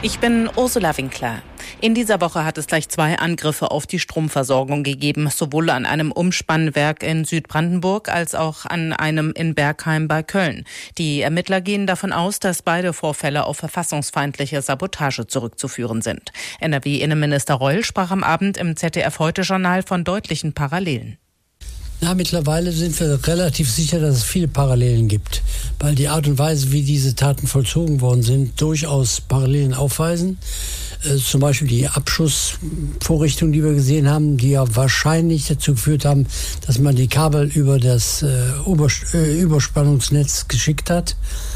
Ich bin Ursula Winkler. In dieser Woche hat es gleich 2 Angriffe auf die Stromversorgung gegeben, sowohl an einem Umspannwerk in Südbrandenburg als auch an einem in Bergheim bei Köln. Die Ermittler gehen davon aus, dass beide Vorfälle auf verfassungsfeindliche Sabotage zurückzuführen sind. NRW-Innenminister Reul sprach am Abend im ZDF-Heute-Journal von deutlichen Parallelen. Ja, mittlerweile sind wir relativ sicher, dass es viele Parallelen gibt, weil die Art und Weise, wie diese Taten vollzogen worden sind, durchaus Parallelen aufweisen. Zum Beispiel die Abschussvorrichtungen, die wir gesehen haben, die ja wahrscheinlich dazu geführt haben, dass man die Kabel über das Überspannungsnetz geschickt hat,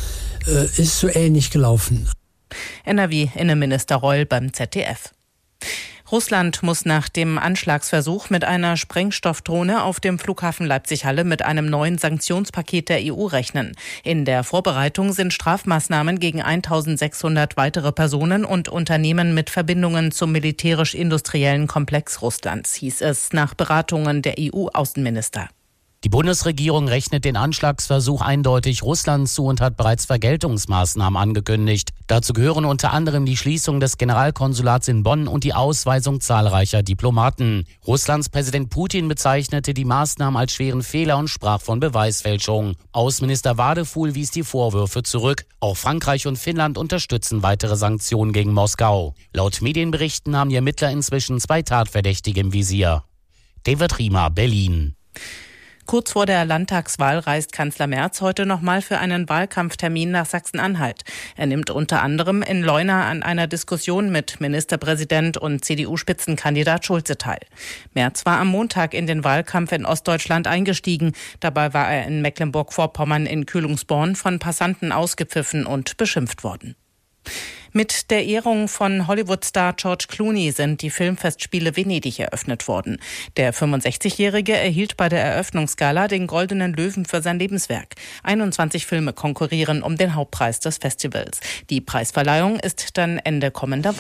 ist so ähnlich gelaufen. NRW-Innenminister Reul beim ZDF. Russland muss nach dem Anschlagsversuch mit einer Sprengstoffdrohne auf dem Flughafen Leipzig-Halle mit einem neuen Sanktionspaket der EU rechnen. In der Vorbereitung sind Strafmaßnahmen gegen 1600 weitere Personen und Unternehmen mit Verbindungen zum militärisch-industriellen Komplex Russlands, hieß es nach Beratungen der EU-Außenminister. Die Bundesregierung rechnet den Anschlagsversuch eindeutig Russland zu und hat bereits Vergeltungsmaßnahmen angekündigt. Dazu gehören unter anderem die Schließung des Generalkonsulats in Bonn und die Ausweisung zahlreicher Diplomaten. Russlands Präsident Putin bezeichnete die Maßnahmen als schweren Fehler und sprach von Beweisfälschung. Außenminister Wadefuhl wies die Vorwürfe zurück. Auch Frankreich und Finnland unterstützen weitere Sanktionen gegen Moskau. Laut Medienberichten haben die Ermittler inzwischen 2 Tatverdächtige im Visier. David Riemer, Berlin. Kurz vor der Landtagswahl reist Kanzler Merz heute nochmal für einen Wahlkampftermin nach Sachsen-Anhalt. Er nimmt unter anderem in Leuna an einer Diskussion mit Ministerpräsident und CDU-Spitzenkandidat Schulze teil. Merz war am Montag in den Wahlkampf in Ostdeutschland eingestiegen. Dabei war er in Mecklenburg-Vorpommern in Kühlungsborn von Passanten ausgepfiffen und beschimpft worden. Mit der Ehrung von Hollywood-Star George Clooney sind die Filmfestspiele Venedig eröffnet worden. Der 65-Jährige erhielt bei der Eröffnungsgala den Goldenen Löwen für sein Lebenswerk. 21 Filme konkurrieren um den Hauptpreis des Festivals. Die Preisverleihung ist dann Ende kommender Woche.